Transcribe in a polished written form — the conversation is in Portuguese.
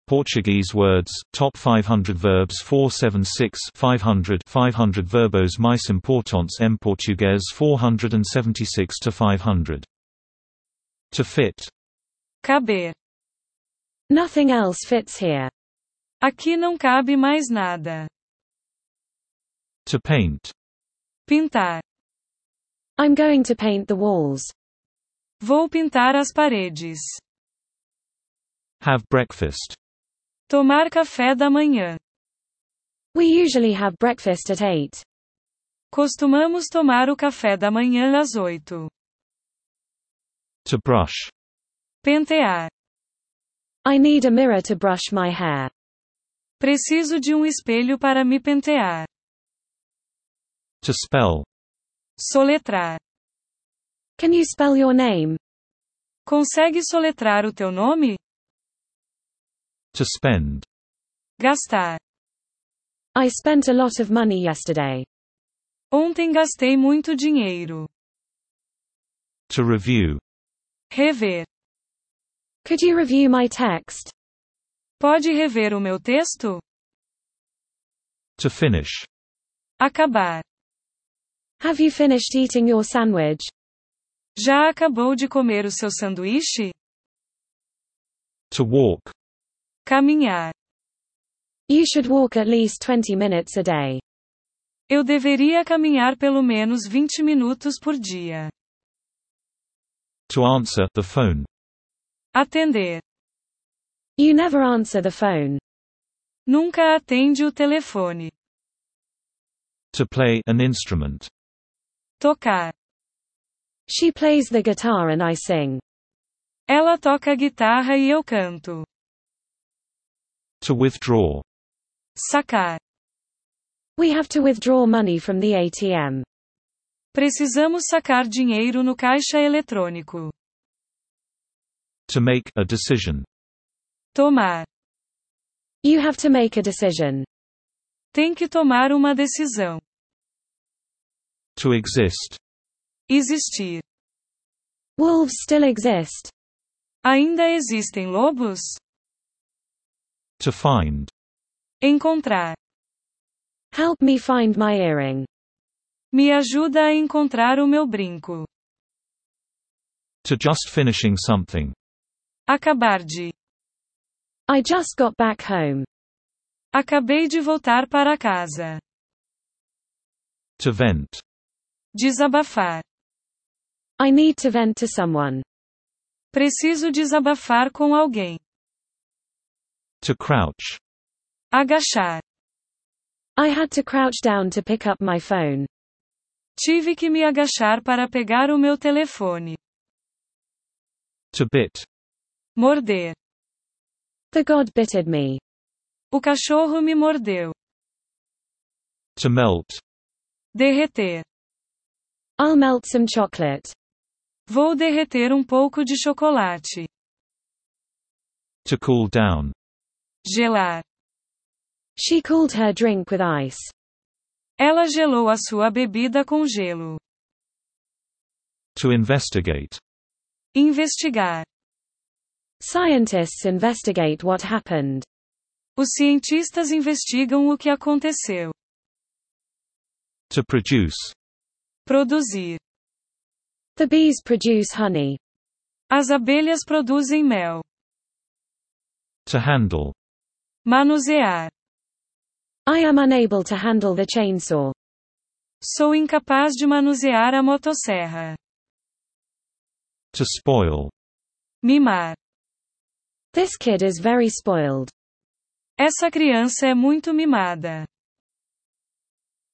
Portuguese words, top 500 verbs 476 500 500 verbos mais importantes em português 476 to 500. To fit. Caber. Nothing else fits here. Aqui não cabe mais nada. To paint. Pintar. I'm going to paint the walls. Vou pintar as paredes. Have breakfast. Tomar café da manhã. We usually have breakfast at 8. Costumamos tomar o café da manhã às 8. To brush. Pentear. I need a mirror to brush my hair. Preciso de um espelho para me pentear. To spell. Soletrar. Can you spell your name? Consegue soletrar o teu nome? To spend. Gastar. I spent a lot of money yesterday. Ontem gastei muito dinheiro. To review. Rever. Could you review my text? Pode rever o meu texto? To finish. Acabar. Have you finished eating your sandwich? Já acabou de comer o seu sanduíche? To walk. Caminhar. You should walk at least 20 minutes a day. Eu deveria caminhar pelo menos 20 minutos por dia. To answer the phone. Atender. You never answer the phone. Nunca atende o telefone. To play an instrument. Tocar. She plays the guitar and I sing. Ela toca guitarra e eu canto. To withdraw. Sacar. We have to withdraw money from the ATM. Precisamos sacar dinheiro no caixa eletrônico. To make a decision. Tomar. You have to make a decision. Tem que tomar uma decisão. To exist. Existir. Wolves still exist. Ainda existem lobos? To find. Encontrar. Help me find my earring. Me ajuda a encontrar o meu brinco. To just finishing something. Acabar de. I just got back home. Acabei de voltar para casa. To vent. Desabafar. I need to vent to someone. Preciso desabafar com alguém. To crouch. Agachar. I had to crouch down to pick up my phone. Tive que me agachar para pegar o meu telefone. To bit. Morder. The god bitted me. O cachorro me mordeu. To melt. Derreter. I'll melt some chocolate. Vou derreter um pouco de chocolate. To cool down. Gelar. She cooled her drink with ice. Ela gelou a sua bebida com gelo. To investigate. Investigar. Scientists investigate what happened. Os cientistas investigam o que aconteceu. To produce. Produzir. The bees produce honey. As abelhas produzem mel. To handle. Manusear. I am unable to handle the chainsaw. Sou incapaz de manusear a motosserra. To spoil. Mimar. This kid is very spoiled. Essa criança é muito mimada.